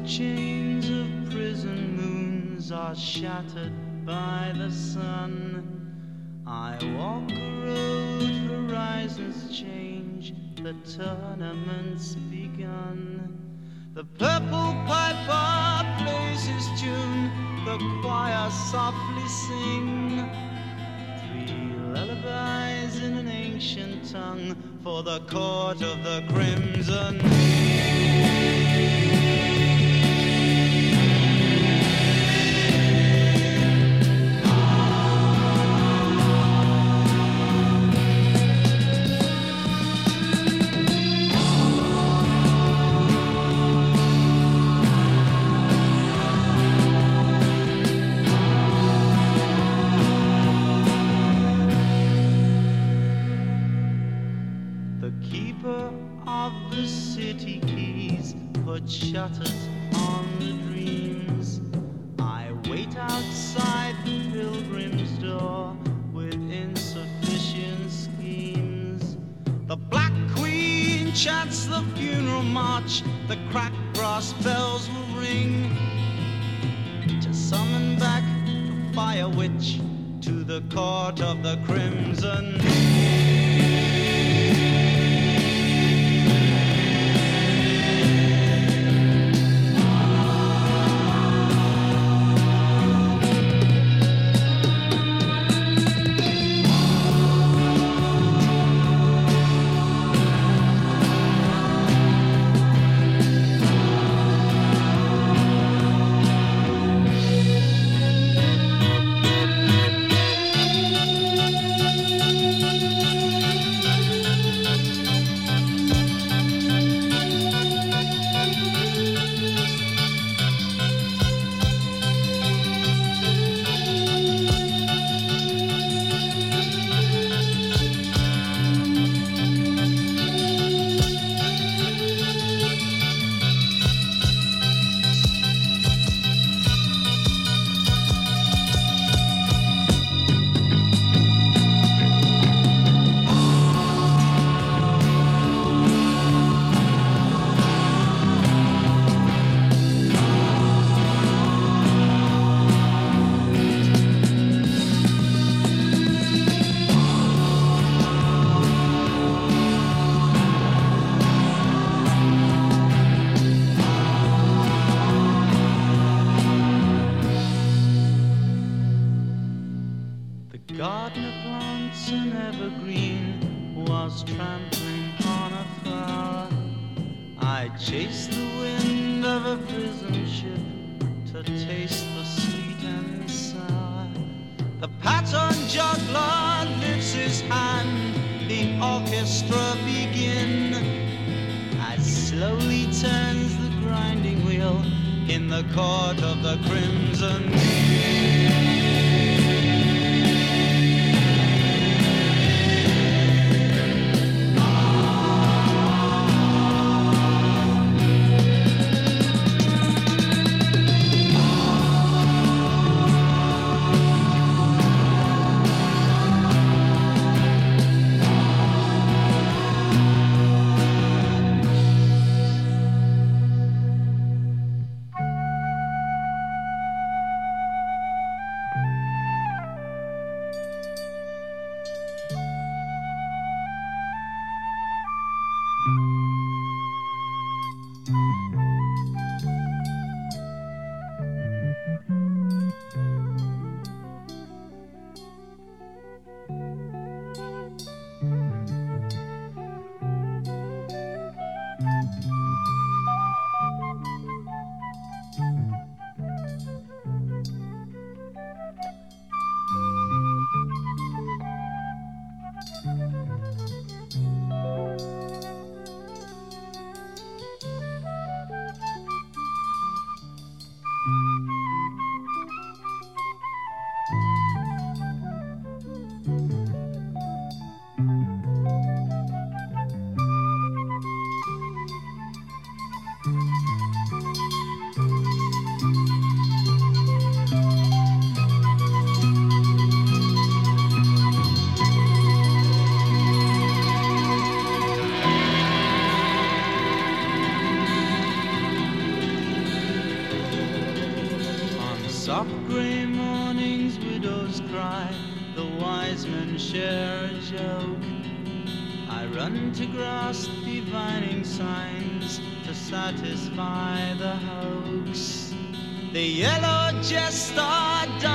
chains of prison moons are shattered by the sun. I walk a road, horizons change, the tournament's begun. The purple piper plays his tune, the choir softly sing. Three lullabies in an ancient tongue for the court of the crimson. Shutters on the dreams. I wait outside the pilgrim's door with insufficient schemes. The Black Queen chants the funeral march, the cracked brass bells will ring to summon back the fire witch to the court of the crimson. Gardener plants an evergreen, was trampling on a flower. I chased the wind of a prison ship to taste the sweet and sour. The pattern juggler lifts his hand, the orchestra begin. As slowly turns the grinding wheel in the court of the crimson. wise men share a joke. I run to grasp divining signs to satisfy the hoax. The yellow jester